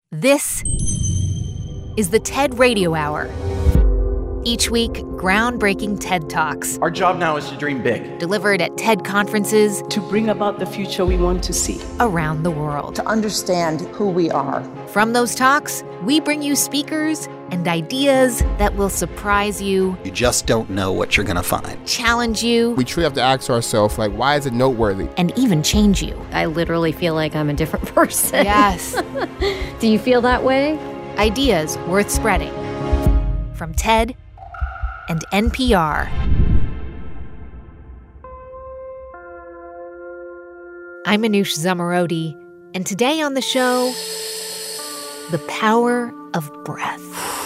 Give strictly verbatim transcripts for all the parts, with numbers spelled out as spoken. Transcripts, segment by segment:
This is the TED Radio Hour. Each week, groundbreaking TED Talks. Our job now is to dream big. Delivered at TED conferences. To bring about the future we want to see. Around the world. To understand who we are. From those talks, we bring you speakers and ideas that will surprise you. You just don't know what you're going to find. Challenge you. We truly have to ask ourselves, like, why is it noteworthy? And even change you. I literally feel like I'm a different person. Yes. Do you feel that way? Ideas worth spreading. From TED and N P R. I'm Anoush Zomorodi, and today on the show, the power of breath.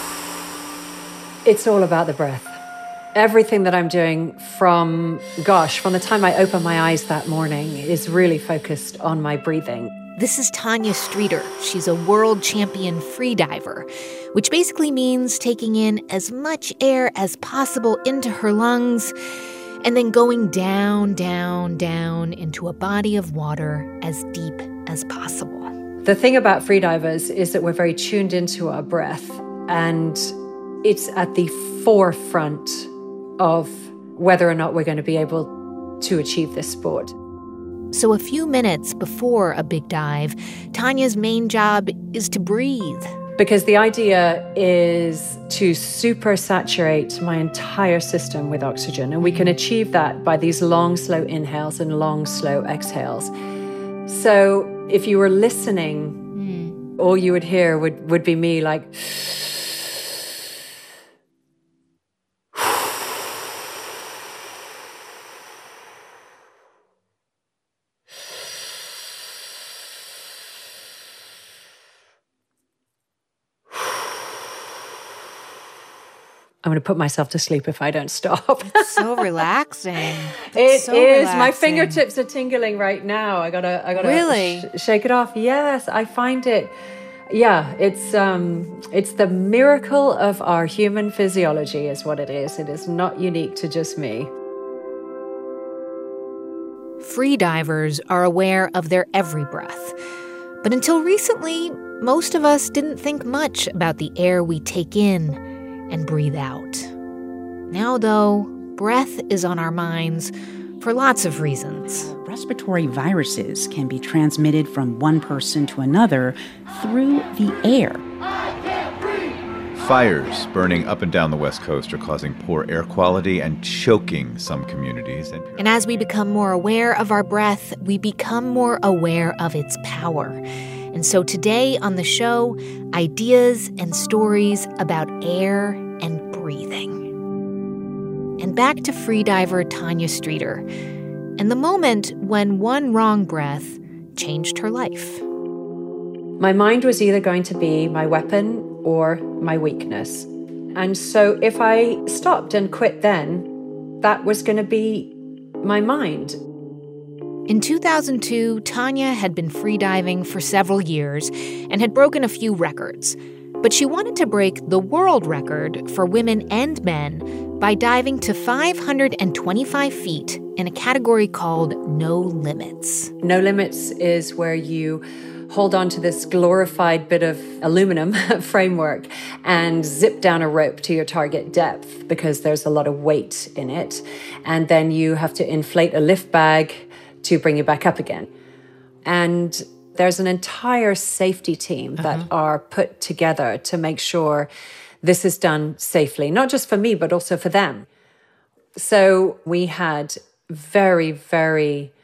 It's all about the breath. Everything that I'm doing from, gosh, from the time I open my eyes that morning is really focused on my breathing. This is Tanya Streeter. She's a world champion freediver, which basically means taking in as much air as possible into her lungs and then going down, down, down into a body of water as deep as possible. The thing about freedivers is that we're very tuned into our breath, and it's at the forefront of whether or not we're going to be able to achieve this sport. So a few minutes before a big dive, Tanya's main job is to breathe. Because the idea is to super saturate my entire system with oxygen. And we can achieve that by these long, slow inhales and long, slow exhales. So if you were listening, mm. all you would hear would, would be me like... I'm going to put myself to sleep if I don't stop. It's so relaxing. It is. So relaxing. My fingertips are tingling right now. I gotta, I gotta really sh- shake it off. Yes, I find it. Yeah, it's um, it's the miracle of our human physiology, is what it is. It is not unique to just me. Freedivers are aware of their every breath, but until recently, most of us didn't think much about the air we take in and breathe out. Now, though, breath is on our minds for lots of reasons. Respiratory viruses can be transmitted from one person to another through the air. Fires burning up and down the West Coast are causing poor air quality and choking some communities. And as we become more aware of our breath, we become more aware of its power. And so today on the show, ideas and stories about air and breathing. And back to freediver Tanya Streeter and the moment when one wrong breath changed her life. My mind was either going to be my weapon or my weakness. And so if I stopped and quit then, that was going to be my mind. In two thousand two, Tanya had been freediving for several years and had broken a few records. But she wanted to break the world record for women and men by diving to five hundred twenty-five feet in a category called No Limits. No Limits is where you hold on to this glorified bit of aluminum framework and zip down a rope to your target depth because there's a lot of weight in it. And then you have to inflate a lift bag to bring you back up again. And there's an entire safety team that uh-huh. are put together to make sure this is done safely, not just for me, but also for them. So we had very, very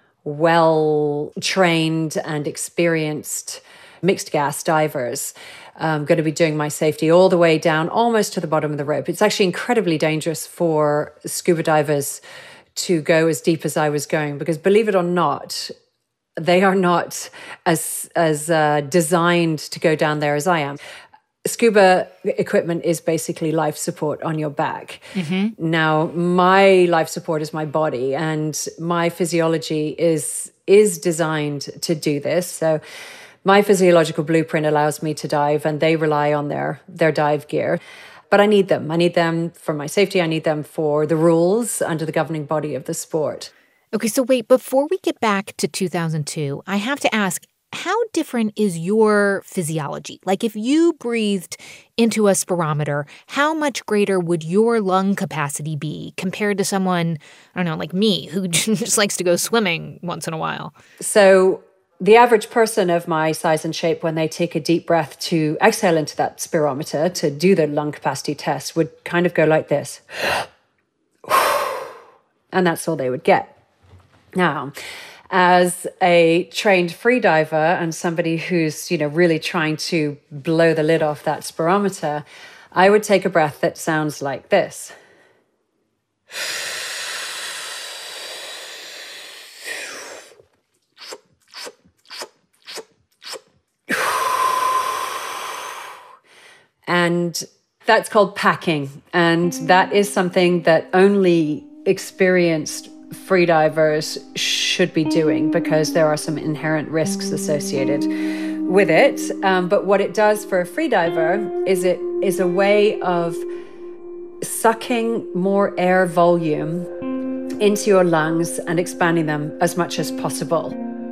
well-trained and experienced mixed gas divers um, going to be doing my safety all the way down, almost to the bottom of the rope. It's actually incredibly dangerous for scuba divers to go as deep as I was going, because believe it or not, they are not as as uh, designed to go down there as I am. Scuba equipment is basically life support on your back. Mm-hmm. Now, my life support is my body, and my physiology is is designed to do this. So my physiological blueprint allows me to dive, and they rely on their their dive gear. But I need them. I need them for my safety. I need them for the rules under the governing body of the sport. Okay, so wait, before we get back to two thousand two, I have to ask, how different is your physiology? Like if you breathed into a spirometer, how much greater would your lung capacity be compared to someone, I don't know, like me, who just likes to go swimming once in a while? So the average person of my size and shape, when they take a deep breath to exhale into that spirometer to do their lung capacity test, would kind of go like this. And that's all they would get. Now, as a trained freediver and somebody who's, you know, really trying to blow the lid off that spirometer, I would take a breath that sounds like this. And that's called packing. And that is something that only experienced freedivers should be doing because there are some inherent risks associated with it. Um, but what it does for a freediver is it is a way of sucking more air volume into your lungs and expanding them as much as possible.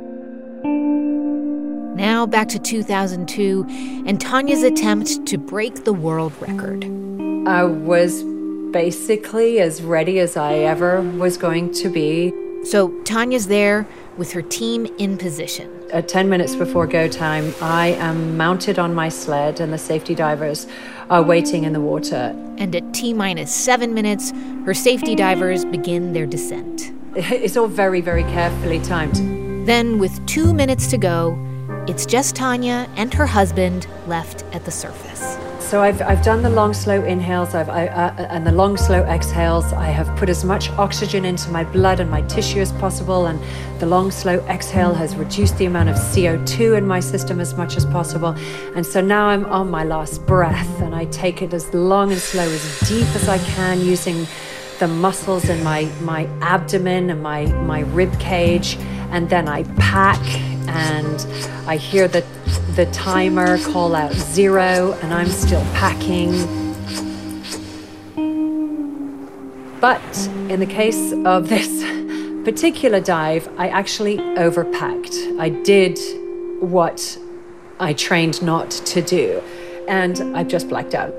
Now back to two thousand two and Tanya's attempt to break the world record. I was basically as ready as I ever was going to be. So Tanya's there with her team in position. At ten minutes before go time, I am mounted on my sled and the safety divers are waiting in the water. And at T-minus seven minutes, her safety divers begin their descent. It's all very, very carefully timed. Then with two minutes to go, it's just Tanya and her husband left at the surface. So I've I've done the long, slow inhales I've, I, uh, and the long, slow exhales. I have put as much oxygen into my blood and my tissue as possible, and the long, slow exhale has reduced the amount of C O two in my system as much as possible. And so now I'm on my last breath, and I take it as long and slow, as deep as I can, using the muscles in my, my abdomen and my, my rib cage, and then I pack, and I hear the the timer call out zero, and I'm still packing. But in the case of this particular dive, I actually overpacked. I did what I trained not to do, and I've just blacked out.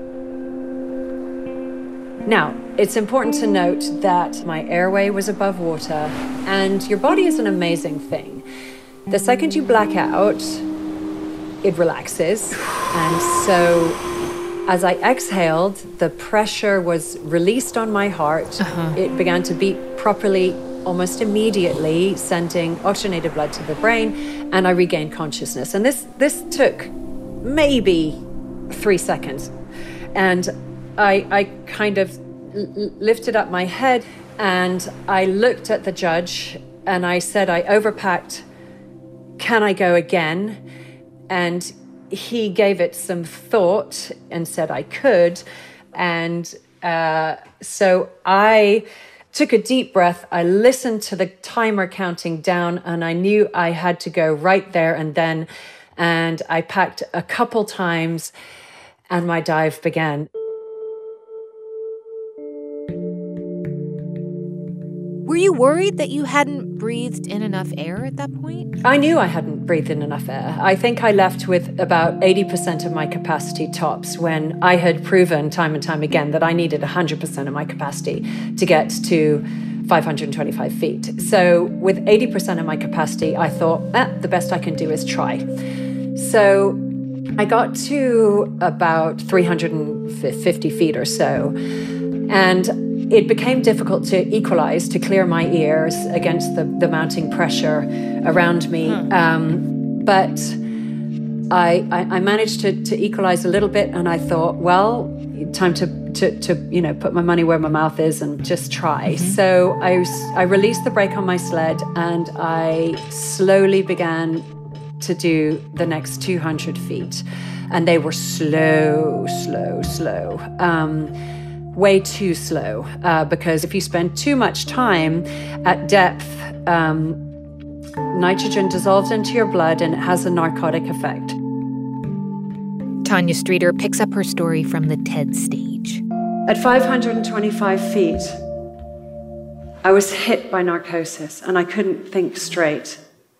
Now, it's important to note that my airway was above water, and your body is an amazing thing. The second you black out, it relaxes. And so as I exhaled, the pressure was released on my heart. Uh-huh. It began to beat properly almost immediately, sending oxygenated blood to the brain, and I regained consciousness. And this this took maybe three seconds. And I, I kind of l- lifted up my head and I looked at the judge and I said, I overpacked. Can I go again? And he gave it some thought and said I could. And uh, so I took a deep breath. I listened to the timer counting down, and I knew I had to go right there and then. And I packed a couple times, and my dive began. Were you worried that you hadn't breathed in enough air at that point? I knew I hadn't breathed in enough air. I think I left with about eighty percent of my capacity tops when I had proven time and time again that I needed one hundred percent of my capacity to get to five hundred twenty-five feet. So with eighty percent of my capacity, I thought, eh, the best I can do is try. So I got to about three hundred fifty feet or so, and it became difficult to equalize, to clear my ears against the, the mounting pressure around me. Hmm. Um, but I, I, I managed to, to equalize a little bit, and I thought, well, time to, to, to you know, put my money where my mouth is and just try. Mm-hmm. So I, I released the brake on my sled, and I slowly began to do the next two hundred feet. And they were slow, slow, slow. Um, way too slow, uh, because if you spend too much time at depth, um, nitrogen dissolves into your blood and it has a narcotic effect. Tanya Streeter picks up her story from the TED stage. At five hundred twenty-five feet, I was hit by narcosis and I couldn't think straight.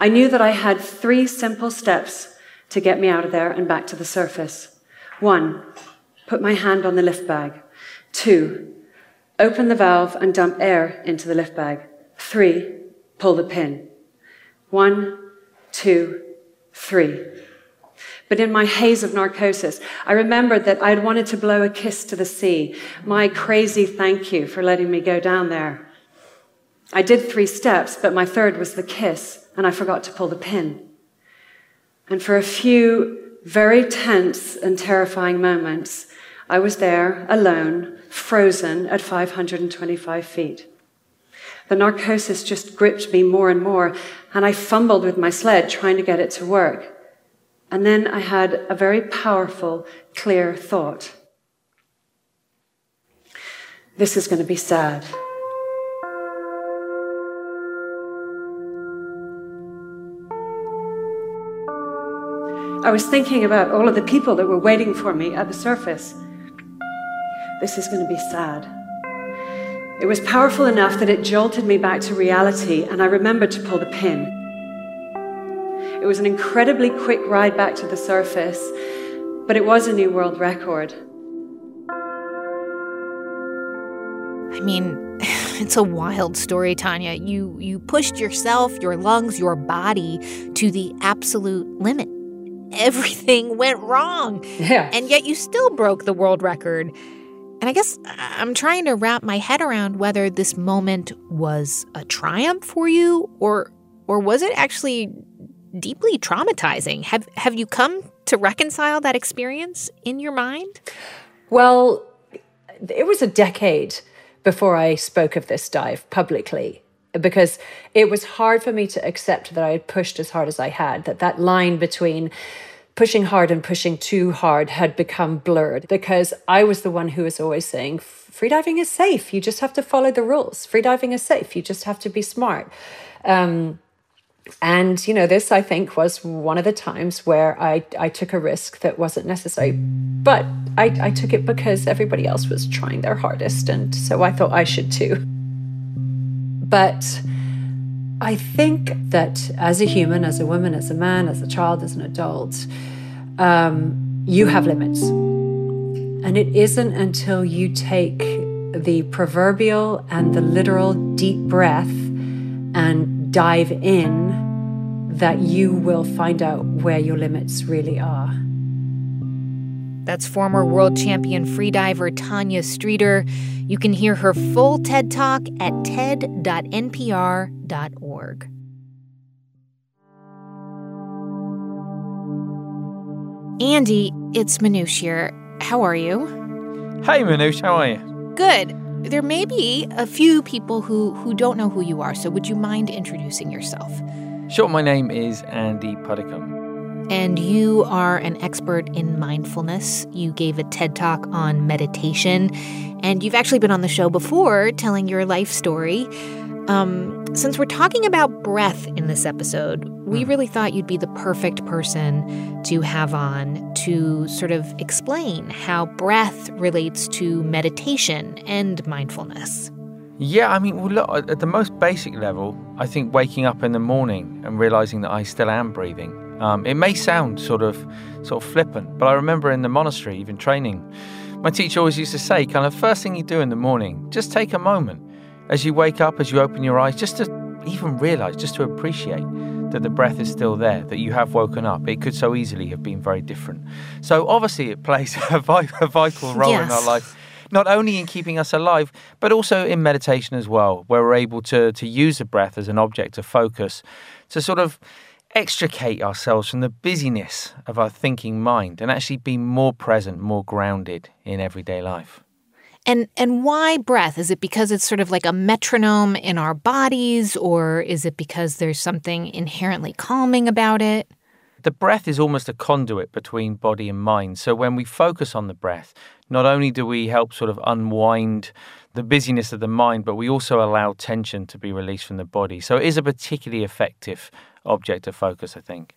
I knew that I had three simple steps to get me out of there and back to the surface. One, put my hand on the lift bag. Two, open the valve and dump air into the lift bag. Three, pull the pin. One, two, three. But in my haze of narcosis, I remembered that I had wanted to blow a kiss to the sea, my crazy thank you for letting me go down there. I did three steps, but my third was the kiss, and I forgot to pull the pin. And for a few very tense and terrifying moments, I was there, alone, frozen at five hundred twenty-five feet. The narcosis just gripped me more and more, and I fumbled with my sled trying to get it to work. And then I had a very powerful, clear thought. This is going to be sad. I was thinking about all of the people that were waiting for me at the surface. This is going to be sad. It was powerful enough that it jolted me back to reality, and I remembered to pull the pin. It was an incredibly quick ride back to the surface, but it was a new world record. I mean, it's a wild story, Tanya. You you pushed yourself, your lungs, your body to the absolute limit. Everything went wrong. Yeah. And yet you still broke the world record. And I guess I'm trying to wrap my head around whether this moment was a triumph for you or or was it actually deeply traumatizing. Have have you come to reconcile that experience in your mind? Well, it was a decade before I spoke of this dive publicly, because it was hard for me to accept that I had pushed as hard as I had, that that line between pushing hard and pushing too hard had become blurred, because I was the one who was always saying, freediving is safe. You just have to follow the rules. Freediving is safe. You just have to be smart. Um, And, you know, this, I think, was one of the times where I, I took a risk that wasn't necessary. But I, I took it because everybody else was trying their hardest. And so I thought I should too. But I think that as a human, as a woman, as a man, as a child, as an adult, um, you have limits. And it isn't until you take the proverbial and the literal deep breath and dive in that you will find out where your limits really are. That's former world champion freediver Tanya Streeter. You can hear her full TED Talk at ted dot n p r dot org. Andy, it's Manoush here. How are you? Hey Manoush, how are you? Good. There may be a few people who, who don't know who you are, so would you mind introducing yourself? Sure, my name is Andy Puddicombe. And you are an expert in mindfulness. You gave a TED Talk on meditation, and you've actually been on the show before telling your life story. Um, since we're talking about breath in this episode, we really thought you'd be the perfect person to have on to sort of explain how breath relates to meditation and mindfulness. Yeah, I mean, well, look, at the most basic level, I think waking up in the morning and realizing that I still am breathing. Um, it may sound sort of sort of flippant, but I remember in the monastery, even training, my teacher always used to say, kind of first thing you do in the morning, just take a moment as you wake up, as you open your eyes, just to even realize, just to appreciate that the breath is still there, that you have woken up. It could so easily have been very different. So obviously it plays a, vi- a vital role yes. in our life, not only in keeping us alive, but also in meditation as well, where we're able to, to use the breath as an object of focus to sort of extricate ourselves from the busyness of our thinking mind and actually be more present, more grounded in everyday life. And and why breath? Is it because it's sort of like a metronome in our bodies, or is it because there's something inherently calming about it? The breath is almost a conduit between body and mind. So when we focus on the breath, not only do we help sort of unwind the busyness of the mind, but we also allow tension to be released from the body. So it is a particularly effective object of focus, I think.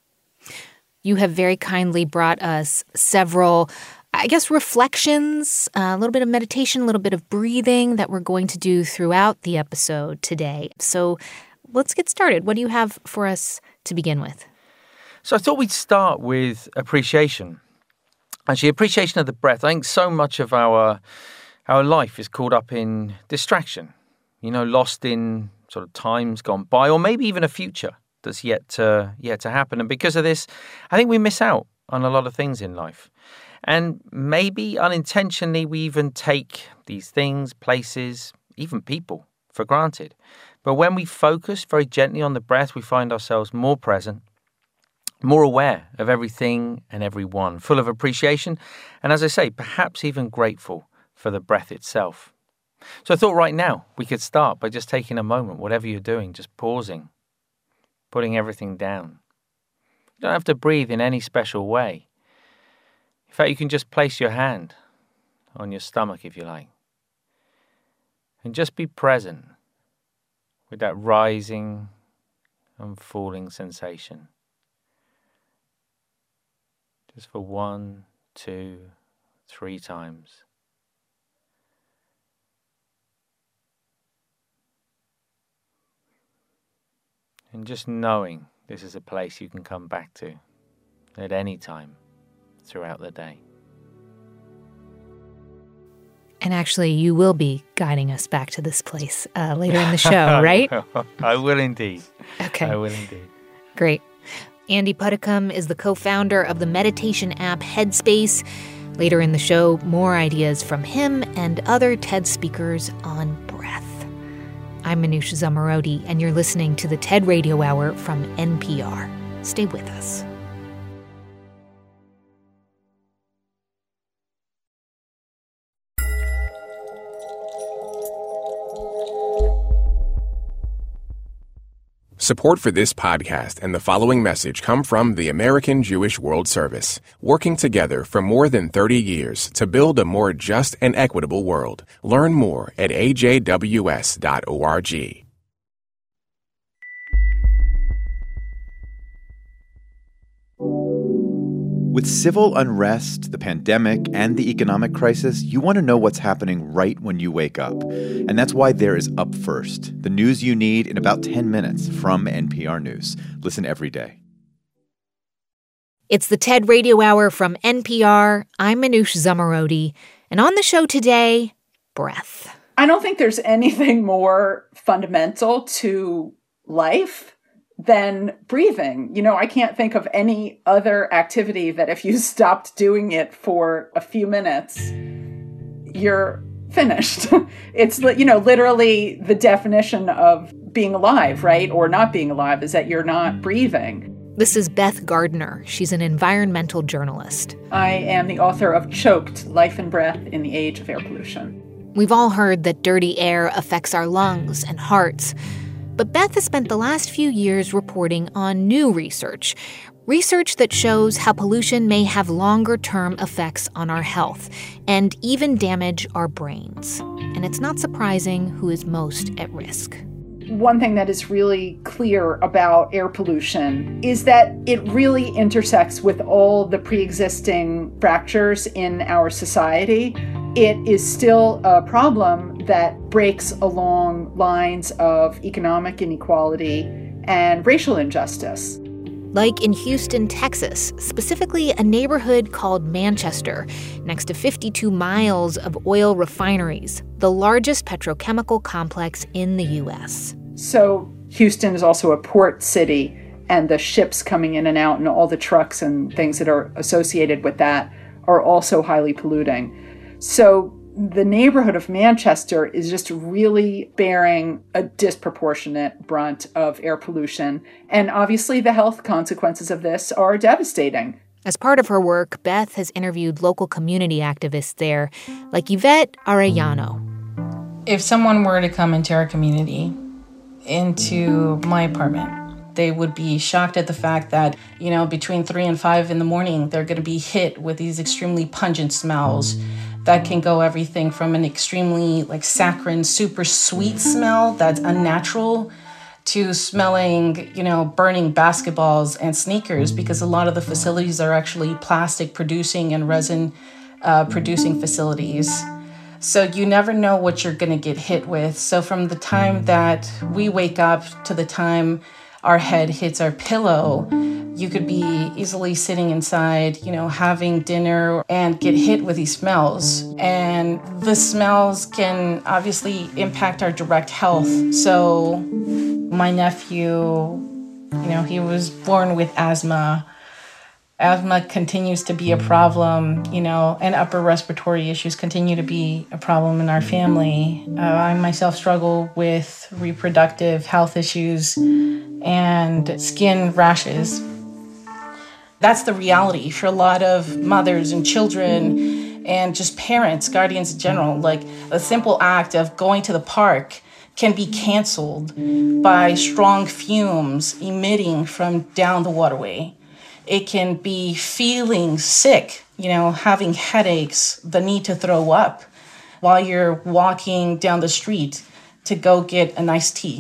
You have very kindly brought us several, I guess, reflections, uh, a little bit of meditation, a little bit of breathing that we're going to do throughout the episode today. So let's get started. What do you have for us to begin with? So I thought we'd start with appreciation. Actually, appreciation of the breath. I think so much of our our life is caught up in distraction, you know, lost in sort of times gone by, or maybe even a future that's yet to, yet to happen. And because of this, I think we miss out on a lot of things in life. And maybe unintentionally, we even take these things, places, even people for granted. But when we focus very gently on the breath, we find ourselves more present, more aware of everything and everyone, full of appreciation, and as I say, perhaps even grateful for the breath itself. So I thought right now we could start by just taking a moment, whatever you're doing, just pausing, putting everything down. You don't have to breathe in any special way. In fact, you can just place your hand on your stomach if you like, and just be present with that rising and falling sensation. Just for one, two, three times. And just knowing this is a place you can come back to at any time throughout the day. And actually, you will be guiding us back to this place uh, later in the show, right? I will indeed. Okay. I will indeed. Great. Andy Puddicombe is the co-founder of the meditation app Headspace. Later in the show, more ideas from him and other TED speakers on breath. I'm Manoush Zomorodi, and you're listening to the TED Radio Hour from N P R. Stay with us. Support for this podcast and the following message come from the American Jewish World Service, working together for more than thirty years to build a more just and equitable world. Learn more at a j w s dot org. With civil unrest, the pandemic, and the economic crisis, you want to know what's happening right when you wake up. And that's why there is Up First, the news you need in about ten minutes from N P R News. Listen every day. It's the TED Radio Hour from N P R. I'm Manoush Zomorodi. And on the show today, breath. I don't think there's anything more fundamental to life than breathing. You know, I can't think of any other activity that if you stopped doing it for a few minutes, you're finished. It's, you know, literally the definition of being alive, right? Or not being alive is that you're not breathing. This is Beth Gardner. She's an environmental journalist. I am the author of Choked, Life and Breath in the Age of Air Pollution. We've all heard that dirty air affects our lungs and hearts. But Beth has spent the last few years reporting on new research, research that shows how pollution may have longer-term effects on our health and even damage our brains. And it's not surprising who is most at risk. One thing that is really clear about air pollution is that it really intersects with all the pre-existing fractures in our society. It is still a problem that breaks along lines of economic inequality and racial injustice. Like in Houston, Texas, specifically a neighborhood called Manchester, next to fifty-two miles of oil refineries, the largest petrochemical complex in the U S. So Houston is also a port city, and the ships coming in and out and all the trucks and things that are associated with that are also highly polluting. So the neighborhood of Manchester is just really bearing a disproportionate brunt of air pollution. And obviously the health consequences of this are devastating. As part of her work, Beth has interviewed local community activists there, like Yvette Arellano. If someone were to come into our community, into my apartment, they would be shocked at the fact that, you know, between three and five in the morning, they're going to be hit with these extremely pungent smells that can go everything from an extremely like saccharine, super sweet smell that's unnatural to smelling, you know, burning basketballs and sneakers, because a lot of the facilities are actually plastic producing and resin uh, producing facilities. So you never know what you're going to get hit with. So from the time that we wake up to the time our head hits our pillow. You could be easily sitting inside, you know, having dinner and get hit with these smells. And the smells can obviously impact our direct health. So my nephew, you know, he was born with asthma. Asthma continues to be a problem, you know, and upper respiratory issues continue to be a problem in our family. Uh, I myself struggle with reproductive health issues and skin rashes. That's the reality for a lot of mothers and children and just parents, guardians in general. Like a simple act of going to the park can be canceled by strong fumes emitting from down the waterway. It can be feeling sick, you know, having headaches, the need to throw up while you're walking down the street to go get an iced tea.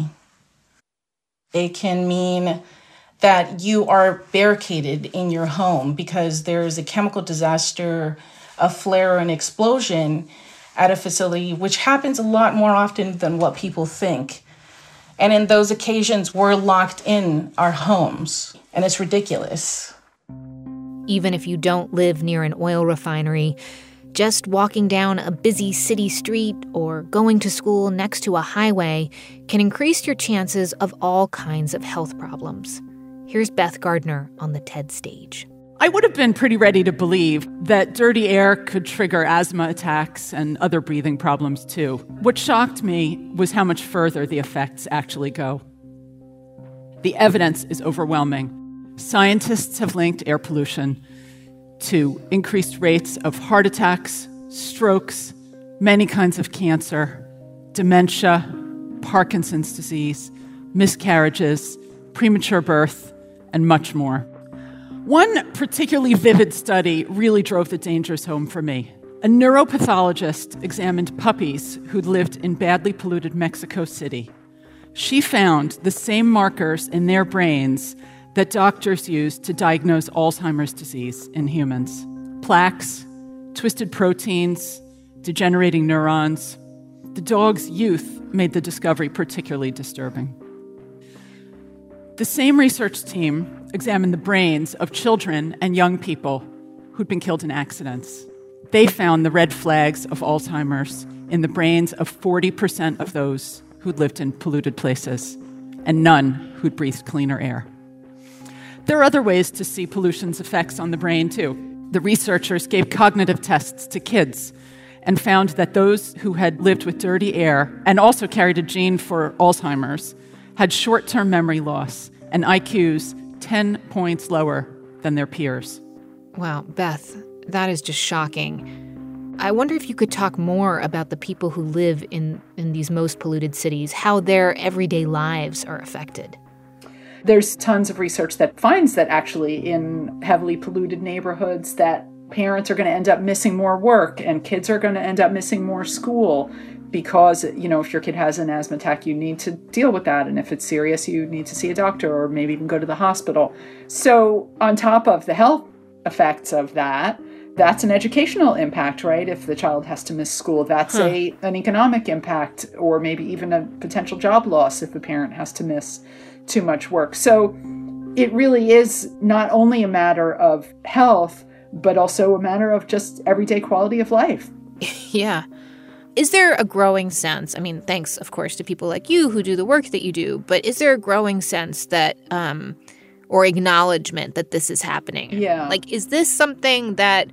It can mean that you are barricaded in your home because there's a chemical disaster, a flare or an explosion at a facility, which happens a lot more often than what people think. And in those occasions, we're locked in our homes, and it's ridiculous. Even if you don't live near an oil refinery, just walking down a busy city street or going to school next to a highway can increase your chances of all kinds of health problems. Here's Beth Gardner on the TED stage. I would have been pretty ready to believe that dirty air could trigger asthma attacks and other breathing problems too. What shocked me was how much further the effects actually go. The evidence is overwhelming. Scientists have linked air pollution to increased rates of heart attacks, strokes, many kinds of cancer, dementia, Parkinson's disease, miscarriages, premature birth, and much more. One particularly vivid study really drove the dangers home for me. A neuropathologist examined puppies who'd lived in badly polluted Mexico City. She found the same markers in their brains that doctors use to diagnose Alzheimer's disease in humans. Plaques, twisted proteins, degenerating neurons. The dog's youth made the discovery particularly disturbing. The same research team examined the brains of children and young people who'd been killed in accidents. They found the red flags of Alzheimer's in the brains of forty percent of those who'd lived in polluted places, and none who'd breathed cleaner air. There are other ways to see pollution's effects on the brain, too. The researchers gave cognitive tests to kids and found that those who had lived with dirty air and also carried a gene for Alzheimer's had short-term memory loss and I Qs ten points lower than their peers. Wow, Beth, that is just shocking. I wonder if you could talk more about the people who live in, in these most polluted cities, how their everyday lives are affected. There's tons of research that finds that actually in heavily polluted neighborhoods that parents are going to end up missing more work and kids are going to end up missing more school because, you know, if your kid has an asthma attack, you need to deal with that. And if it's serious, you need to see a doctor or maybe even go to the hospital. So on top of the health effects of that, that's an educational impact, right? If the child has to miss school, that's huh. a an economic impact or maybe even a potential job loss if the parent has to miss too much work. So it really is not only a matter of health, but also a matter of just everyday quality of life. Yeah. Is there a growing sense, I mean, thanks, of course, to people like you who do the work that you do, but is there a growing sense that, um, or acknowledgement that this is happening? Yeah. Like, is this something that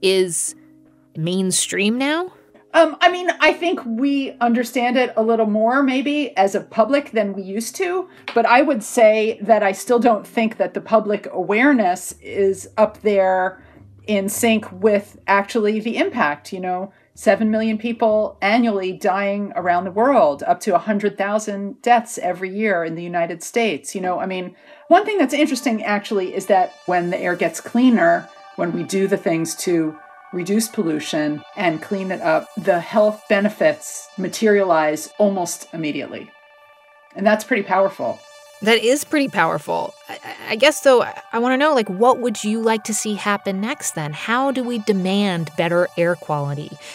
is mainstream now? Um, I mean, I think we understand it a little more maybe as a public than we used to, but I would say that I still don't think that the public awareness is up there in sync with actually the impact, you know, seven million people annually dying around the world, up to one hundred thousand deaths every year in the United States. You know, I mean, one thing that's interesting actually is that when the air gets cleaner, when we do the things to reduce pollution and clean it up, the health benefits materialize almost immediately. And that's pretty powerful. That is pretty powerful. I, I guess, though, I want to know, like, what would you like to see happen next then? How do we demand better air quality?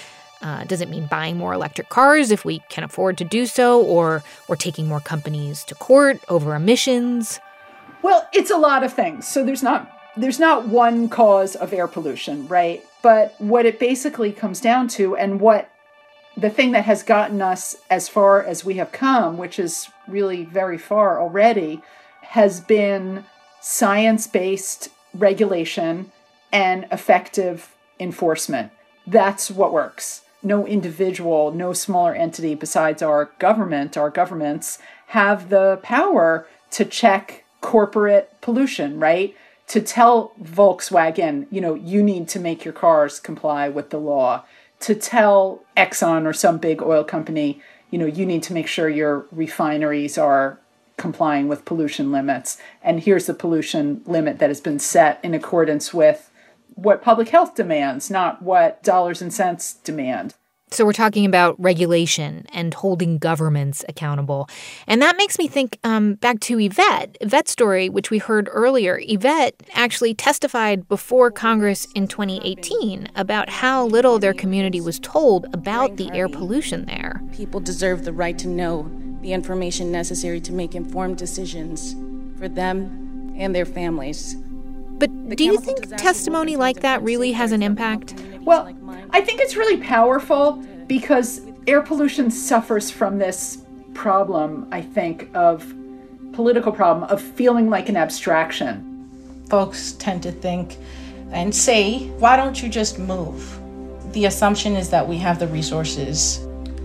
Uh, does it mean buying more electric cars if we can afford to do so, or or taking more companies to court over emissions? Well, it's a lot of things. So there's not there's not one cause of air pollution, right? But what it basically comes down to, and what the thing that has gotten us as far as we have come, which is really very far already, has been science-based regulation and effective enforcement. That's what works. No individual, no smaller entity besides our government, our governments, have the power to check corporate pollution, right? To tell Volkswagen, you know, you need to make your cars comply with the law. To tell Exxon or some big oil company, you know, you need to make sure your refineries are complying with pollution limits. And here's the pollution limit that has been set in accordance with what public health demands, not what dollars and cents demand. So we're talking about regulation and holding governments accountable. And that makes me think um, back to Yvette. Yvette's story, which we heard earlier. Yvette actually testified before Congress in twenty eighteen about how little their community was told about the air pollution there. People deserve the right to know the information necessary to make informed decisions for them and their families. But do you think testimony like that really has an impact? Well, I think it's really powerful because air pollution suffers from this problem, I think, of political problem of feeling like an abstraction. Folks tend to think and say, why don't you just move? The assumption is that we have the resources,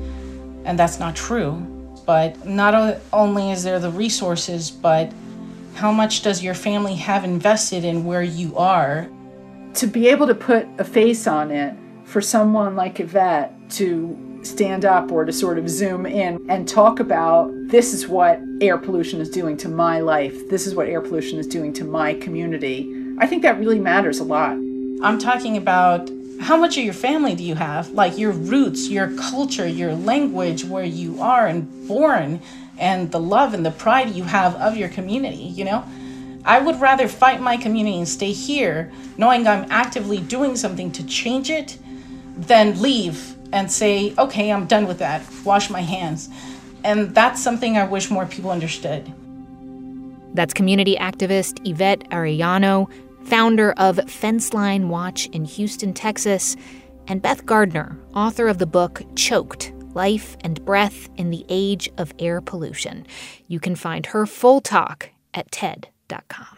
and that's not true. But not only is there the resources, but how much does your family have invested in where you are? To be able to put a face on it, for someone like Yvette to stand up or to sort of zoom in and talk about, this is what air pollution is doing to my life, this is what air pollution is doing to my community, I think that really matters a lot. I'm talking about how much of your family do you have? Like your roots, your culture, your language, where you are and born, and the love and the pride you have of your community, you know? I would rather fight my community and stay here, knowing I'm actively doing something to change it, than leave and say, okay, I'm done with that, wash my hands. And that's something I wish more people understood. That's community activist Yvette Arellano, founder of Fence Line Watch in Houston, Texas, and Beth Gardner, author of the book Choked: Life and Breath in the Age of Air Pollution. You can find her full talk at T E D dot com.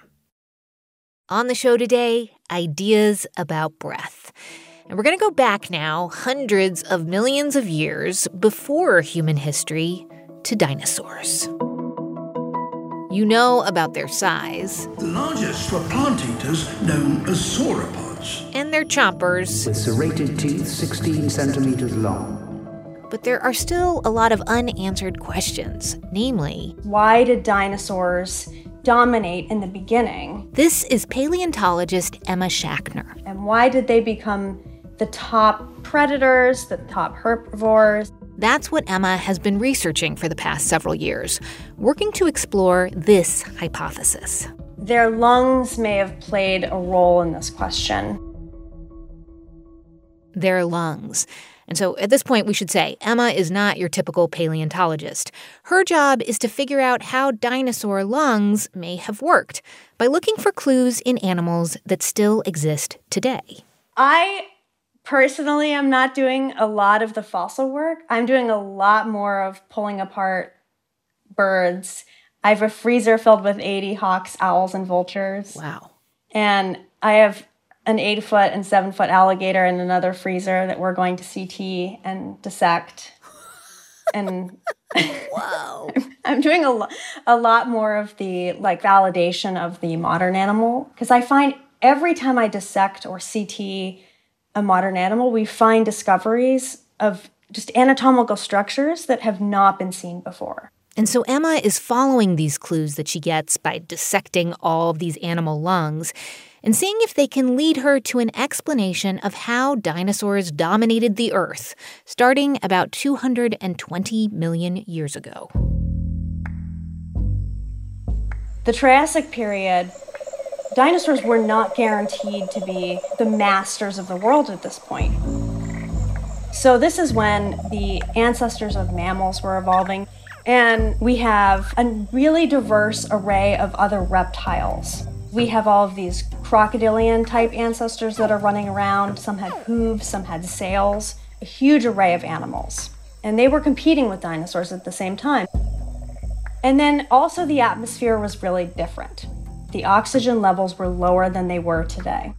On the show today, ideas about breath. And we're going to go back now hundreds of millions of years before human history to dinosaurs. You know about their size. The largest were plant eaters known as sauropods. And their chompers. With serrated teeth sixteen centimeters long. But there are still a lot of unanswered questions, namely, why did dinosaurs dominate in the beginning? This is paleontologist Emma Schachner. And why did they become the top predators, the top herbivores? That's what Emma has been researching for the past several years, working to explore this hypothesis. Their lungs may have played a role in this question. Their lungs. And so at this point, we should say Emma is not your typical paleontologist. Her job is to figure out how dinosaur lungs may have worked by looking for clues in animals that still exist today. I personally am not doing a lot of the fossil work. I'm doing a lot more of pulling apart birds. I have a freezer filled with eighty hawks, owls, and vultures. Wow. And I have an eight-foot and seven-foot alligator in another freezer that we're going to C T and dissect. And wow, I'm doing a, lo- a lot more of the like validation of the modern animal, because I find every time I dissect or C T a modern animal, we find discoveries of just anatomical structures that have not been seen before. And so Emma is following these clues that she gets by dissecting all of these animal lungs and seeing if they can lead her to an explanation of how dinosaurs dominated the Earth, starting about two hundred twenty million years ago. The Triassic period, dinosaurs were not guaranteed to be the masters of the world at this point. So this is when the ancestors of mammals were evolving, and we have a really diverse array of other reptiles. We have all of these crocodilian-type ancestors that are running around. Some had hooves, some had sails, a huge array of animals. And they were competing with dinosaurs at the same time. And then also the atmosphere was really different. The oxygen levels were lower than they were today.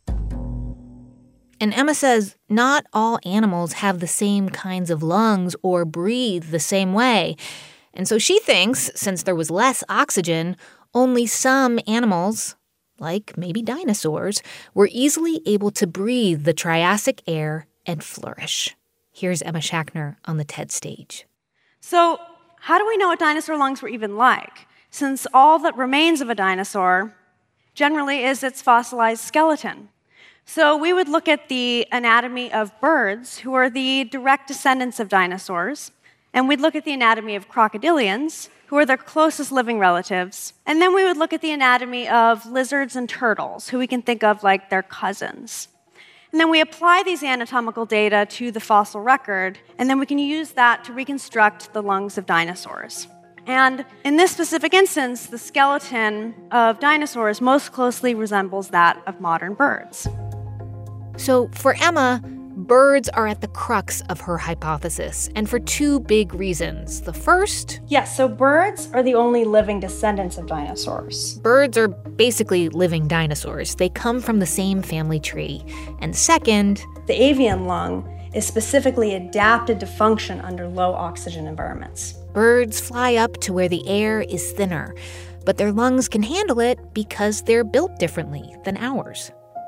And Emma says not all animals have the same kinds of lungs or breathe the same way. And so she thinks, since there was less oxygen, only some animals, like maybe dinosaurs, were easily able to breathe the Triassic air and flourish. Here's Emma Schachner on the TED stage. So how do we know what dinosaur lungs were even like, since all that remains of a dinosaur generally is its fossilized skeleton? So we would look at the anatomy of birds, who are the direct descendants of dinosaurs, and we'd look at the anatomy of crocodilians, who are their closest living relatives, and then we would look at the anatomy of lizards and turtles, who we can think of like their cousins. And then we apply these anatomical data to the fossil record, and then we can use that to reconstruct the lungs of dinosaurs. And in this specific instance, the skeleton of dinosaurs most closely resembles that of modern birds. So for Emma, birds are at the crux of her hypothesis, and for two big reasons. The first... Yes, so birds are the only living descendants of dinosaurs. Birds are basically living dinosaurs. They come from the same family tree. And second... The avian lung is specifically adapted to function under low oxygen environments. Birds fly up to where the air is thinner, but their lungs can handle it because they're built differently than ours.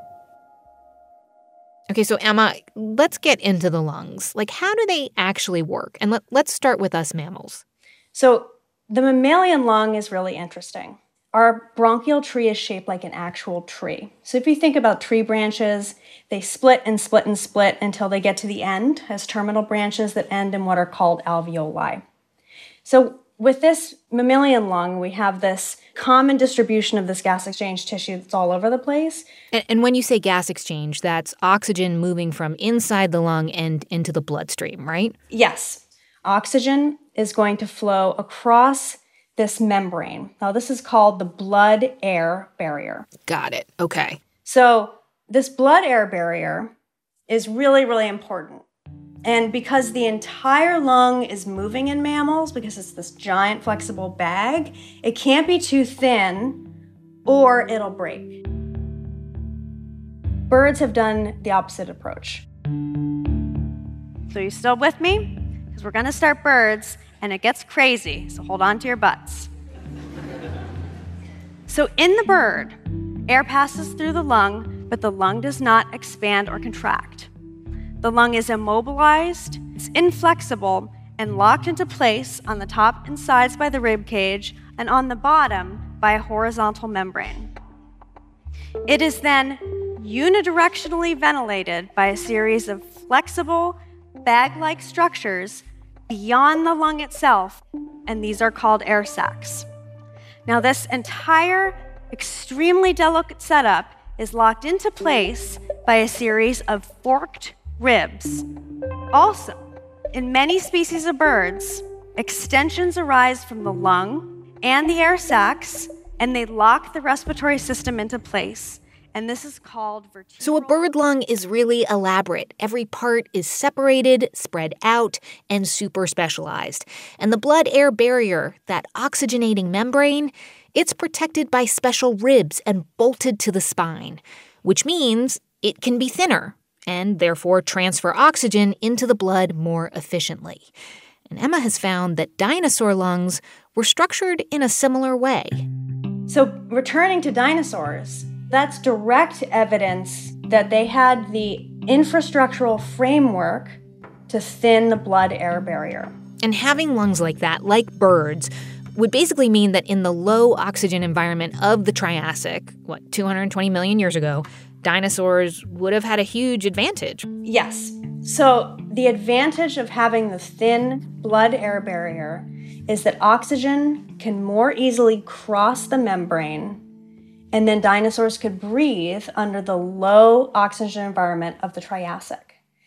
Okay, so Emma, let's get into the lungs. Like, how do they actually work? And let, let's start with us mammals. So the mammalian lung is really interesting. Our bronchial tree is shaped like an actual tree. So if you think about tree branches, they split and split and split until they get to the end as terminal branches that end in what are called alveoli. So with this mammalian lung, we have this common distribution of this gas exchange tissue that's all over the place. And, and when you say gas exchange, that's oxygen moving from inside the lung and into the bloodstream, right? Yes. Oxygen is going to flow across this membrane. Now, this is called the blood-air barrier. Got it. Okay. So this blood-air barrier is really, really important. And because the entire lung is moving in mammals, because it's this giant flexible bag, it can't be too thin or it'll break. Birds have done the opposite approach. So you still with me? Because we're gonna start birds and it gets crazy, so hold on to your butts. So in the bird, air passes through the lung, but the lung does not expand or contract. The lung is immobilized, it's inflexible, and locked into place on the top and sides by the rib cage, and on the bottom by a horizontal membrane. It is then unidirectionally ventilated by a series of flexible, bag-like structures beyond the lung itself, and these are called air sacs. Now, this entire extremely delicate setup is locked into place by a series of forked ribs. Also, in many species of birds, extensions arise from the lung and the air sacs, and they lock the respiratory system into place. And this is called vertebral. So a bird lung is really elaborate. Every part is separated, spread out, and super specialized. And the blood-air barrier, that oxygenating membrane, it's protected by special ribs and bolted to the spine, which means it can be thinner and therefore transfer oxygen into the blood more efficiently. And Emma has found that dinosaur lungs were structured in a similar way. So returning to dinosaurs, that's direct evidence that they had the infrastructural framework to thin the blood-air barrier. And having lungs like that, like birds, would basically mean that in the low oxygen environment of the Triassic, what, two hundred twenty million years ago, dinosaurs would have had a huge advantage. Yes. So the advantage of having the thin blood-air barrier is that oxygen can more easily cross the membrane, and then dinosaurs could breathe under the low oxygen environment of the Triassic.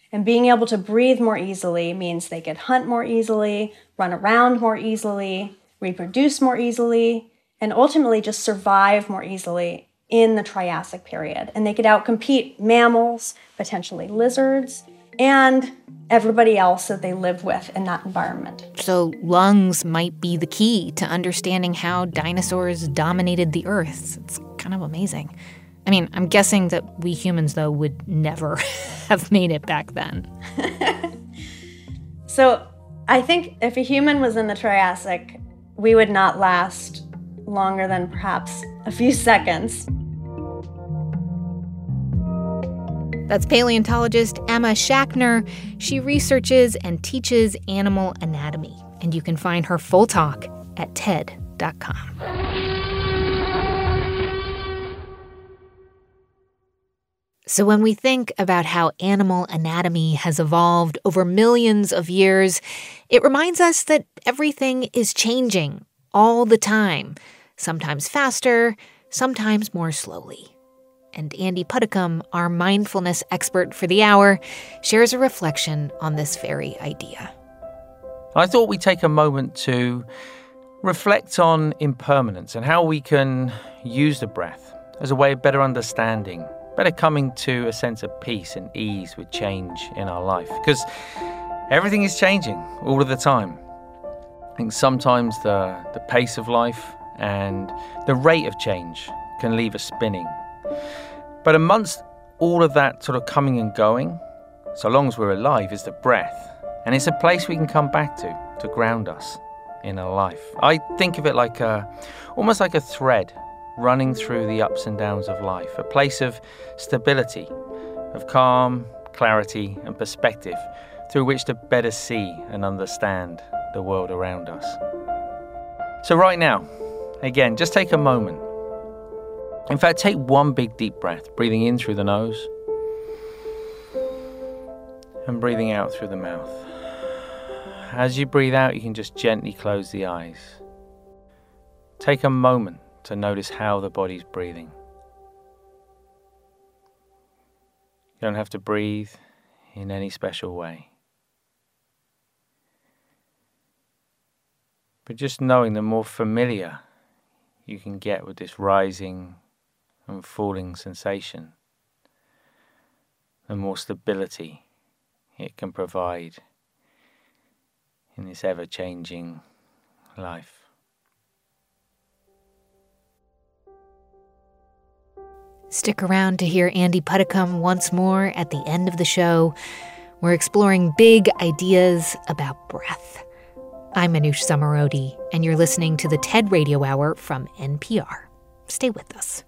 And being able to breathe more easily means they could hunt more easily, run around more easily, reproduce more easily, and ultimately just survive more easily in the Triassic period. And they could outcompete mammals, potentially lizards, and everybody else that they live with in that environment. So lungs might be the key to understanding how dinosaurs dominated the Earth. It's kind of amazing. I mean, I'm guessing that we humans, though, would never have made it back then. So I think if a human was in the Triassic, we would not last longer than perhaps a few seconds. That's paleontologist Emma Schachner. She researches and teaches animal anatomy, and you can find her full talk at T E D dot com. So when we think about how animal anatomy has evolved over millions of years, it reminds us that everything is changing all the time, sometimes faster, sometimes more slowly. And Andy Puddicombe, our mindfulness expert for the hour, shares a reflection on this very idea. I thought we'd take a moment to reflect on impermanence and how we can use the breath as a way of better understanding, better coming to a sense of peace and ease with change in our life. Because everything is changing all of the time. I think sometimes the, the pace of life and the rate of change can leave us spinning. But amongst all of that sort of coming and going, so long as we're alive, is the breath. And it's a place we can come back to, to ground us in our life. I think of it like a, almost like a thread running through the ups and downs of life, a place of stability, of calm, clarity, and perspective through which to better see and understand the world around us. So right now, again, just take a moment. In fact, take one big deep breath, breathing in through the nose and breathing out through the mouth. As you breathe out, you can just gently close the eyes. Take a moment to notice how the body's breathing. You don't have to breathe in any special way. But just knowing the more familiar you can get with this rising and falling sensation, the more stability it can provide in this ever-changing life. Stick around to hear Andy Puddicombe once more at the end of the show. We're exploring big ideas about breath. I'm Manoush Zomorodi, and you're listening to the TED Radio Hour from N P R. Stay with us.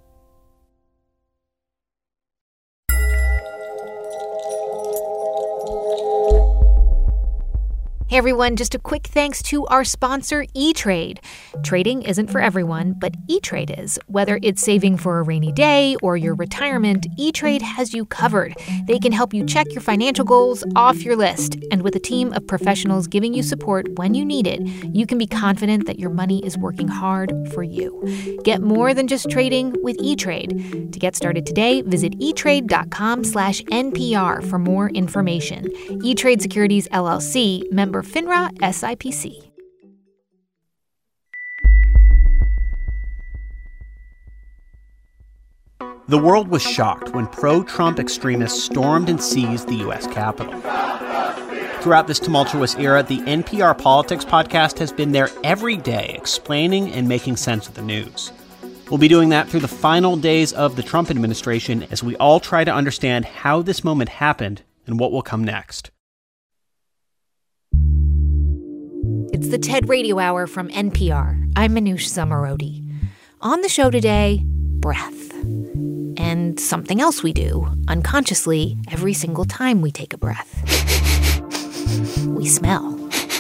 Hey everyone, just a quick thanks to our sponsor, E-Trade. Trading isn't for everyone, but E-Trade is. Whether it's saving for a rainy day or your retirement, E-Trade has you covered. They can help you check your financial goals off your list. And with a team of professionals giving you support when you need it, you can be confident that your money is working hard for you. Get more than just trading with E-Trade. To get started today, visit etrade.com slash NPR for more information. E-Trade Securities, L L C, member FINRA S I P C. The world was shocked when pro-Trump extremists stormed and seized the U S Capitol. Throughout this tumultuous era, the N P R Politics podcast has been there every day explaining and making sense of the news. We'll be doing that through the final days of the Trump administration as we all try to understand how this moment happened and what will come next. It's the TED Radio Hour from N P R. I'm Manoush Zomorodi. On the show today, breath. And something else we do, unconsciously, every single time we take a breath. We smell.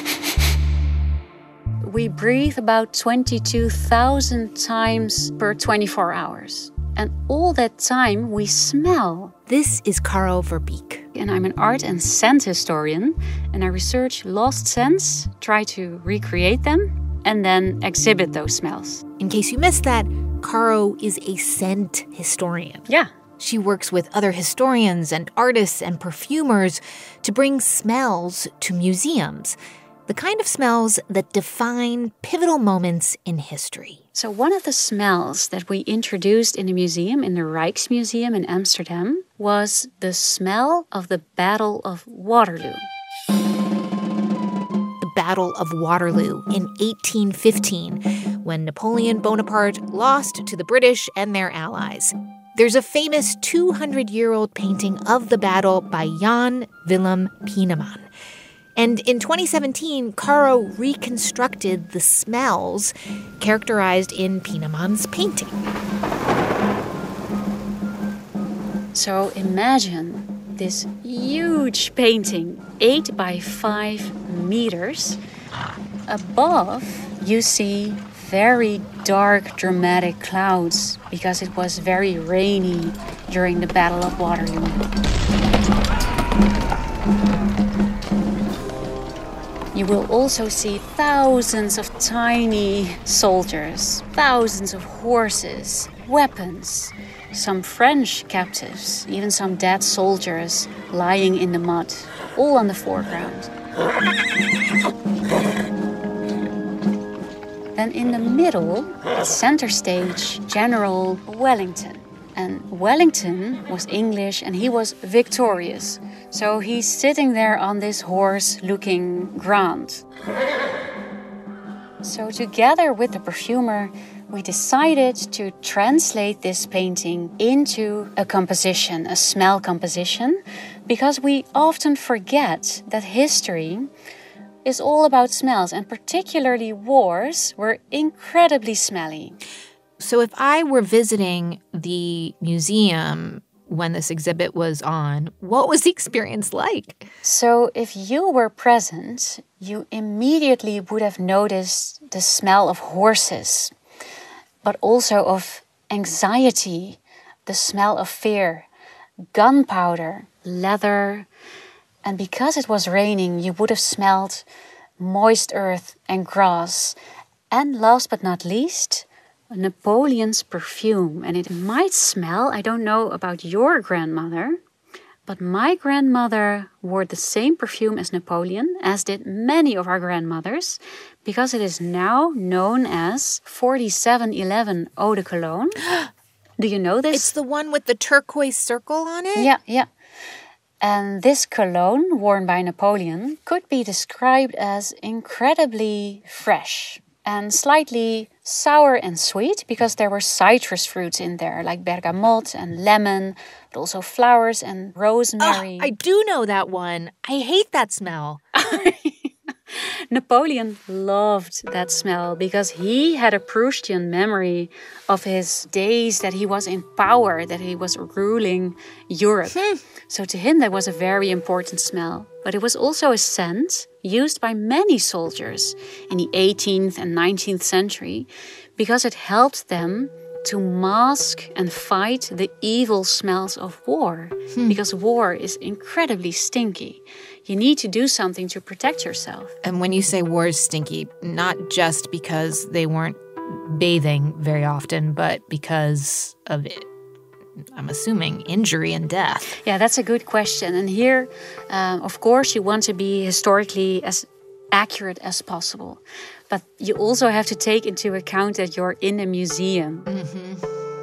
We breathe about twenty-two thousand times per twenty-four hours. And all that time we smell. This is Caro Verbeek. And I'm an art and scent historian, and I research lost scents, try to recreate them, and then exhibit those smells. In case you missed that, Caro is a scent historian. Yeah. She works with other historians and artists and perfumers to bring smells to museums, the kind of smells that define pivotal moments in history. So one of the smells that we introduced in the museum, in the Rijksmuseum in Amsterdam, was the smell of the Battle of Waterloo. The Battle of Waterloo in eighteen fifteen, when Napoleon Bonaparte lost to the British and their allies. There's a famous two hundred year old painting of the battle by Jan Willem Pieneman. And in twenty seventeen, Caro reconstructed the smells characterized in Pieneman's painting. So imagine this huge painting, eight by five meters. Above, you see very dark, dramatic clouds because it was very rainy during the Battle of Waterloo. You will also see thousands of tiny soldiers, thousands of horses, weapons, some French captives, even some dead soldiers lying in the mud, all on the foreground. Then in the middle, the center stage, General Wellington. And Wellington was English and he was victorious. So he's sitting there on this horse looking grand. So together with the perfumer, we decided to translate this painting into a composition, a smell composition, because we often forget that history is all about smells, and particularly wars were incredibly smelly. So if I were visiting the museum when this exhibit was on, what was the experience like? So if you were present, you immediately would have noticed the smell of horses, but also of anxiety, the smell of fear, gunpowder, leather. And because it was raining, you would have smelled moist earth and grass. And last but not least, Napoleon's perfume. And it might smell, I don't know about your grandmother, but my grandmother wore the same perfume as Napoleon, as did many of our grandmothers, because it is now known as forty-seven eleven Eau de Cologne. Do you know this? It's the one with the turquoise circle on it? Yeah, yeah. And this cologne, worn by Napoleon, could be described as incredibly fresh and slightly sour and sweet, because there were citrus fruits in there, like bergamot and lemon, but also flowers and rosemary. Oh, I do know that one. I hate that smell. Napoleon loved that smell because he had a Proustian memory of his days that he was in power, that he was ruling Europe. Hmm. So to him, that was a very important smell. But it was also a scent used by many soldiers in the eighteenth and nineteenth century because it helped them to mask and fight the evil smells of war. Hmm. Because war is incredibly stinky. You need to do something to protect yourself. And when you say war is stinky, not just because they weren't bathing very often, but because of it, I'm assuming, injury and death. Yeah, that's a good question. And here, um, of course, you want to be historically as accurate as possible. But you also have to take into account that you're in a museum. Mm-hmm.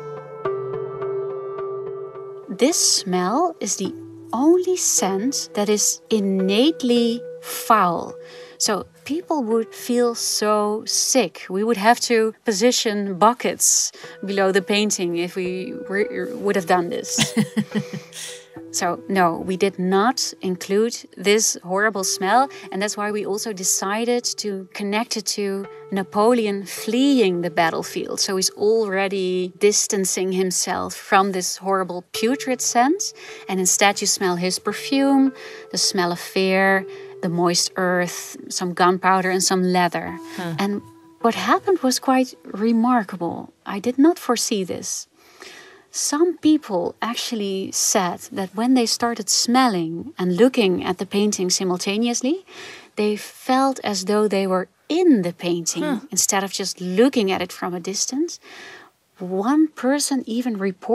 This smell is the only scent that is innately foul. So people would feel so sick. We would have to position buckets below the painting if we were, would have done this. So no, we did not include this horrible smell. And that's why we also decided to connect it to Napoleon fleeing the battlefield. So he's already distancing himself from this horrible putrid scent. And instead you smell his perfume, the smell of fear, the moist earth, some gunpowder and some leather. Huh. And what happened was quite remarkable. I did not foresee this. Some people actually said that when they started smelling and looking at the painting simultaneously, they felt as though they were in the painting huh. instead of just looking at it from a distance. One person even reported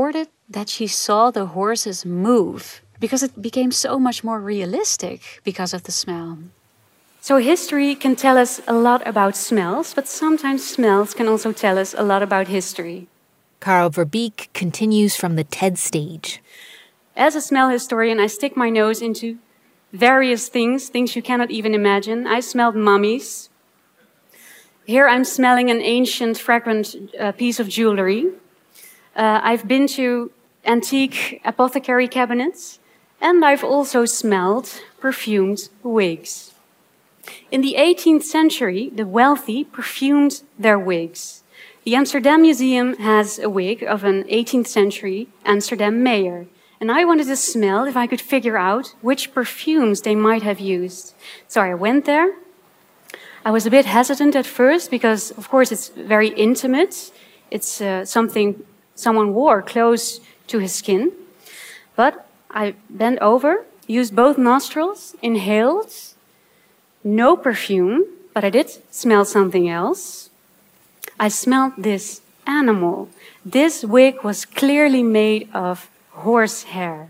that she saw the horses move because it became so much more realistic because of the smell. So history can tell us a lot about smells, but sometimes smells can also tell us a lot about history. Karel Verbeek continues from the TED stage. As a smell historian, I stick my nose into various things, things you cannot even imagine. I smelled mummies. Here I'm smelling an ancient, fragrant uh, piece of jewelry. Uh, I've been to antique apothecary cabinets, and I've also smelled perfumed wigs. In the eighteenth century, the wealthy perfumed their wigs. The Amsterdam Museum has a wig of an eighteenth century Amsterdam mayor. And I wanted to smell if I could figure out which perfumes they might have used. So I went there. I was a bit hesitant at first because, of course, it's very intimate. It's uh, something someone wore close to his skin. But I bent over, used both nostrils, inhaled. No perfume, but I did smell something else. I smelled this animal. This wig was clearly made of horsehair.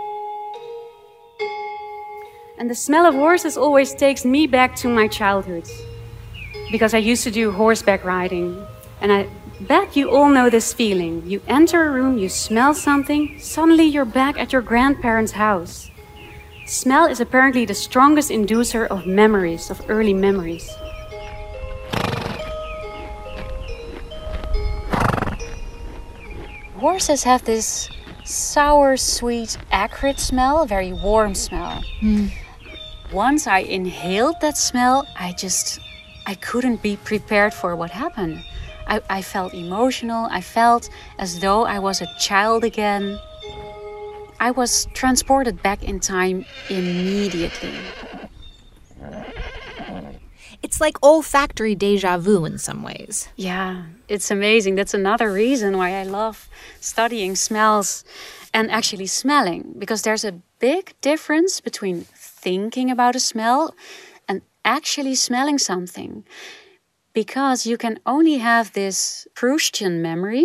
And the smell of horses always takes me back to my childhood, because I used to do horseback riding. And I bet you all know this feeling. You enter a room, you smell something, suddenly you're back at your grandparents' house. Smell is apparently the strongest inducer of memories, of early memories. Horses have this sour, sweet, acrid smell, a very warm smell. Mm. Once I inhaled that smell, I just, I couldn't be prepared for what happened. I, I felt emotional. I felt as though I was a child again. I was transported back in time immediately. It's like olfactory déjà vu in some ways. Yeah, it's amazing. That's another reason why I love studying smells and actually smelling, because there's a big difference between thinking about a smell and actually smelling something. Because you can only have this Proustian memory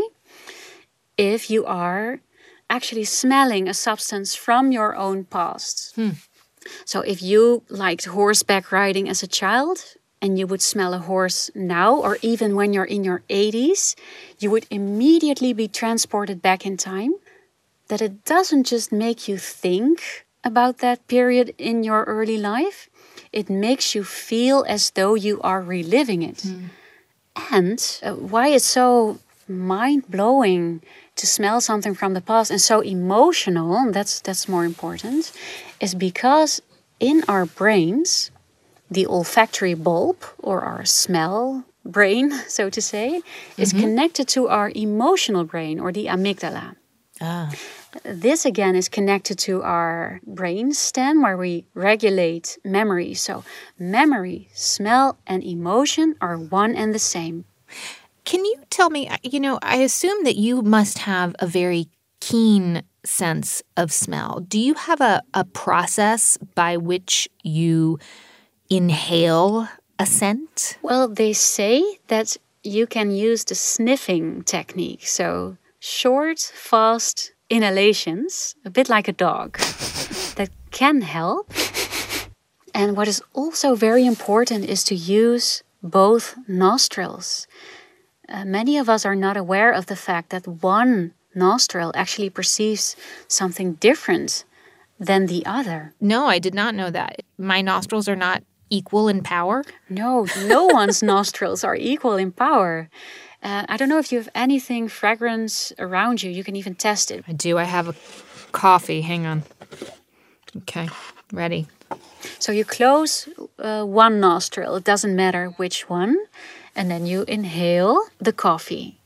if you are actually smelling a substance from your own past. Hmm. So if you liked horseback riding as a child and you would smell a horse now, or even when you're in your eighties, you would immediately be transported back in time. That it doesn't just make you think about that period in your early life, it makes you feel as though you are reliving it. Mm. And uh, why it's so mind-blowing to smell something from the past and so emotional, that's that's more important, is because in our brains, the olfactory bulb, or our smell brain, so to say, mm-hmm. is connected to our emotional brain, or the amygdala. Ah. This again is connected to our brain stem where we regulate memory. So memory, smell, and emotion are one and the same. Can you tell me, you know, I assume that you must have a very keen sense of smell. Do you have a, a process by which you inhale a scent? Well, they say that you can use the sniffing technique. So short, fast inhalations, a bit like a dog, that can help. And what is also very important is to use both nostrils. Uh, many of us are not aware of the fact that one nostril actually perceives something different than the other. No, I did not know that. My nostrils are not equal in power? No, no one's nostrils are equal in power. Uh, I don't know if you have anything fragrance around you. You can even test it. I do. I have a coffee. Hang on. Okay, ready. So you close uh, one nostril. It doesn't matter which one. And then you inhale the coffee.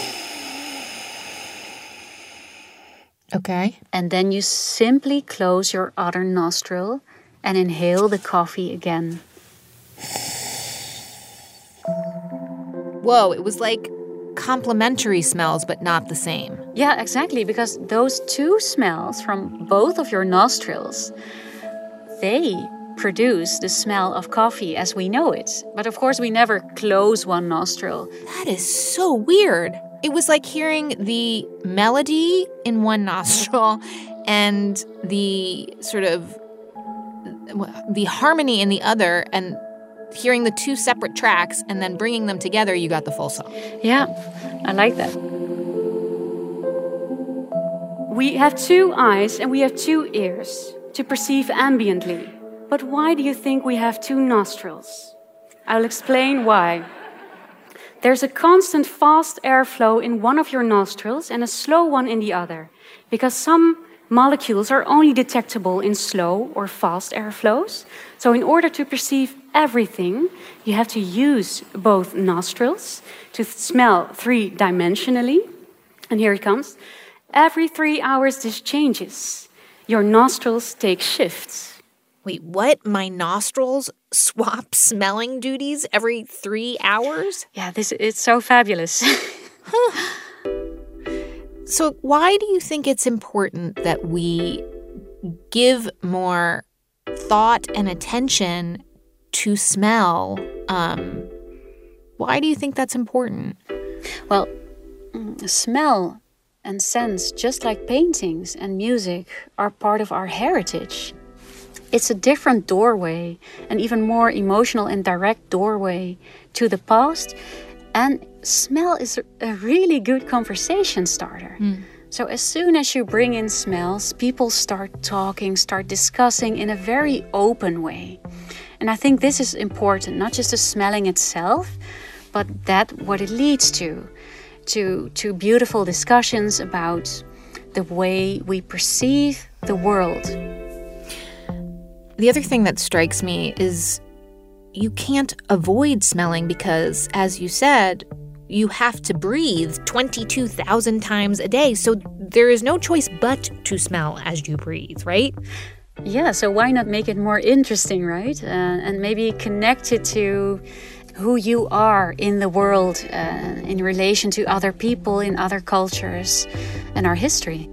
Okay. And then you simply close your other nostril and inhale the coffee again. Whoa, it was like complementary smells, but not the same. Yeah, exactly, because those two smells from both of your nostrils, they produce the smell of coffee as we know it. But of course, we never close one nostril. That is so weird. It was like hearing the melody in one nostril and the sort of the harmony in the other, and hearing the two separate tracks and then bringing them together, you got the full song. Yeah, I like that. We have two eyes and we have two ears to perceive ambiently. But why do you think we have two nostrils? I'll explain why. There's a constant fast airflow in one of your nostrils and a slow one in the other, because some molecules are only detectable in slow or fast airflows. So in order to perceive everything, you have to use both nostrils to smell three-dimensionally. And here it comes. Every three hours this changes. Your nostrils take shifts. Wait, what? My nostrils swap smelling duties every three hours? Yeah, this it's so fabulous. So why do you think it's important that we give more thought and attention to smell? Um, why do you think that's important? Well, smell and sense, just like paintings and music, are part of our heritage. It's a different doorway, an even more emotional and direct doorway to the past. And smell is a really good conversation starter. Mm. So as soon as you bring in smells, people start talking, start discussing in a very open way. And I think this is important, not just the smelling itself, but that what it leads to, to, to beautiful discussions about the way we perceive the world. The other thing that strikes me is you can't avoid smelling because, as you said, you have to breathe twenty-two thousand times a day. So there is no choice but to smell as you breathe, right? Yeah, so why not make it more interesting, right? Uh, and maybe connect it to who you are in the world uh, in relation to other people, in other cultures, and our history.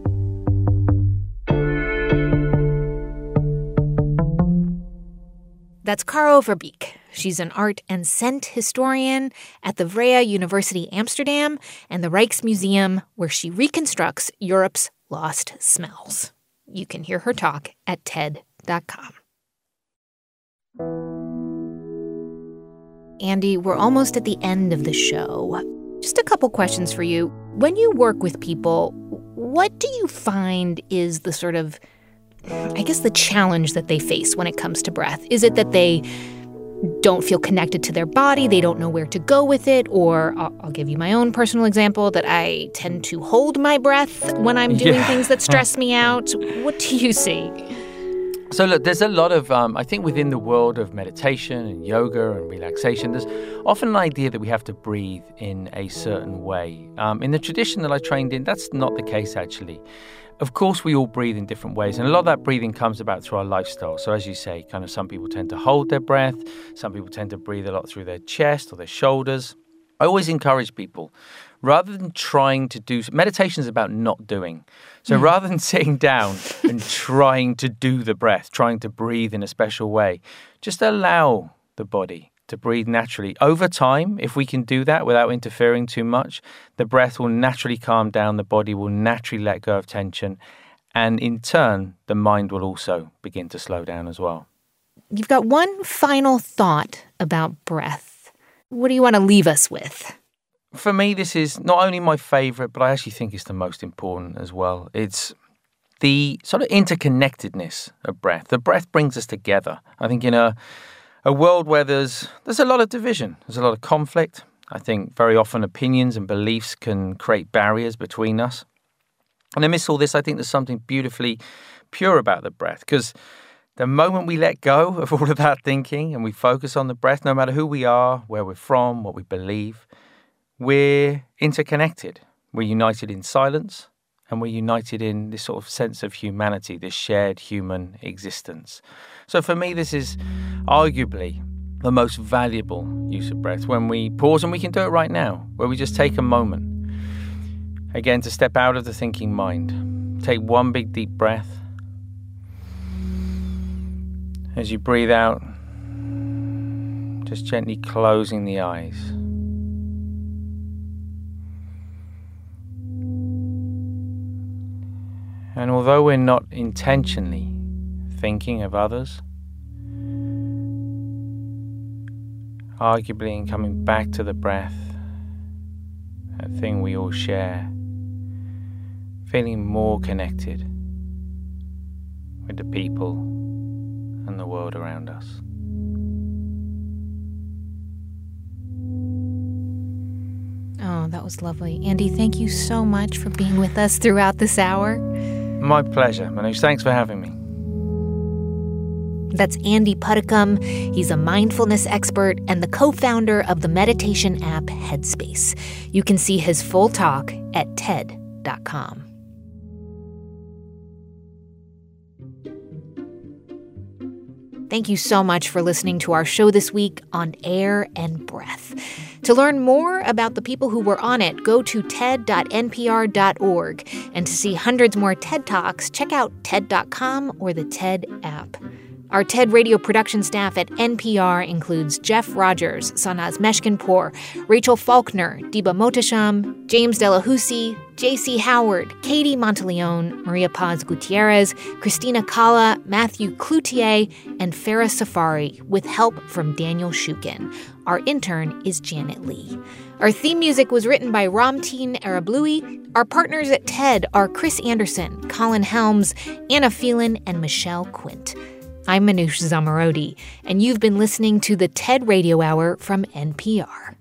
That's Caro Verbeek. She's an art and scent historian at the Vrije University Amsterdam and the Rijksmuseum, where she reconstructs Europe's lost smells. You can hear her talk at T E D dot com. Andy, we're almost at the end of the show. Just a couple questions for you. When you work with people, what do you find is the sort of, I guess, the challenge that they face when it comes to breath? Is it that they don't feel connected to their body, they don't know where to go with it, or I'll, I'll give you my own personal example, that I tend to hold my breath when I'm doing yeah. things that stress me out? What do you see? So look, there's a lot of, um, I think within the world of meditation and yoga and relaxation, there's often an idea that we have to breathe in a certain way. Um, in the tradition that I trained in, that's not the case actually. Of course, we all breathe in different ways, and a lot of that breathing comes about through our lifestyle. So as you say, kind of some people tend to hold their breath, some people tend to breathe a lot through their chest or their shoulders. I always encourage people, rather than trying to do, meditation is about not doing. So mm. rather than sitting down and trying to do the breath, trying to breathe in a special way, just allow the body to breathe naturally. Over time, if we can do that without interfering too much, the breath will naturally calm down, the body will naturally let go of tension, and in turn, the mind will also begin to slow down as well. You've got one final thought about breath. What do you want to leave us with? For me, this is not only my favorite, but I actually think it's the most important as well. It's the sort of interconnectedness of breath. The breath brings us together. I think in a A world where there's there's a lot of division, there's a lot of conflict. I think very often opinions and beliefs can create barriers between us. And amidst all this, I think there's something beautifully pure about the breath, because the moment we let go of all of that thinking and we focus on the breath, no matter who we are, where we're from, what we believe, we're interconnected. We're united in silence, and we're united in this sort of sense of humanity, this shared human existence. So for me, this is arguably the most valuable use of breath, when we pause, and we can do it right now, where we just take a moment, again, to step out of the thinking mind. Take one big deep breath. As you breathe out, just gently closing the eyes. although we're not intentionally thinking of others, arguably in coming back to the breath, that thing we all share, feeling more connected with the people and the world around us. Oh, that was lovely. Andy, thank you so much for being with us throughout this hour. My pleasure, Manoush. Thanks for having me. That's Andy Puddicombe. He's a mindfulness expert and the co-founder of the meditation app Headspace. You can see his full talk at T E D dot com. Thank you so much for listening to our show this week on air and breath. To learn more about the people who were on it, go to T E D dot N P R dot org. And to see hundreds more TED Talks, check out T E D dot com or the T E D app. Our TED Radio production staff at N P R includes Jeff Rogers, Sanaz Meshkinpour, Rachel Faulkner, Diba Mohtasham, James Delahousie, J C Howard, Katie Monteleone, Maria Paz Gutierrez, Christina Kalla, Matthew Cloutier, and Farah Safari, with help from Daniel Shukin. Our intern is Janet Lee. Our theme music was written by Ramteen Arablouei. Our partners at TED are Chris Anderson, Colin Helms, Anna Phelan, and Michelle Quint. I'm Manoush Zomorodi, and you've been listening to the TED Radio Hour from N P R.